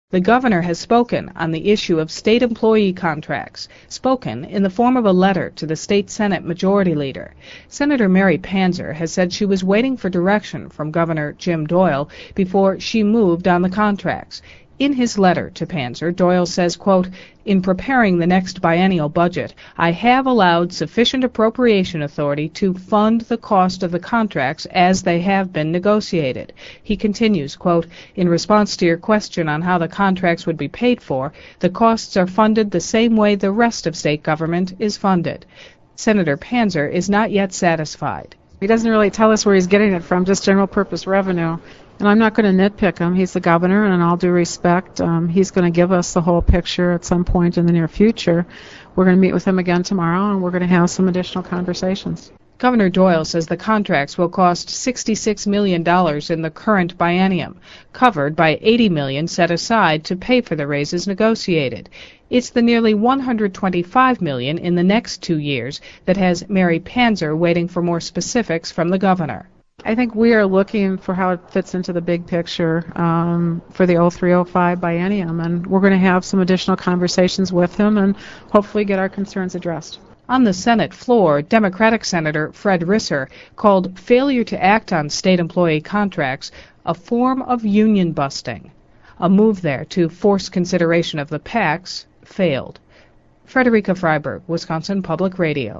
The governor has spoken on the issue of state employee contracts, spoken in the form of a letter to the state Senate Majority Leader. Senator Mary Panzer has said she was waiting for direction from Governor Jim Doyle before she moved on the contracts. In his letter to Panzer, Doyle says, quote, "In preparing the next biennial budget, I have allowed sufficient appropriation authority to fund the cost of the contracts as they have been negotiated." He continues, quote, "In response to your question on how the contracts would be paid for, the costs are funded the same way the rest of state government is funded." Senator Panzer is not yet satisfied. He doesn't really tell us where he's getting it from, just general purpose revenue. And I'm not going to nitpick him. He's the governor, and in all due respect, he's going to give us the whole picture at some point in the near future. We're going to meet with him again tomorrow, and we're going to have some additional conversations. Governor Doyle says the contracts will cost $66 million in the current biennium, covered by $80 million set aside to pay for the raises negotiated. It's the nearly $125 million in the next 2 years that has Mary Panzer waiting for more specifics from the governor. I think we are looking for how it fits into the big picture for the 03-05 biennium, and we're going to have some additional conversations with him and hopefully get our concerns addressed. On the Senate floor, Democratic Senator Fred Risser called failure to act on state employee contracts a form of union busting. A move there to force consideration of the PACs failed. Frederica Freiberg, Wisconsin Public Radio.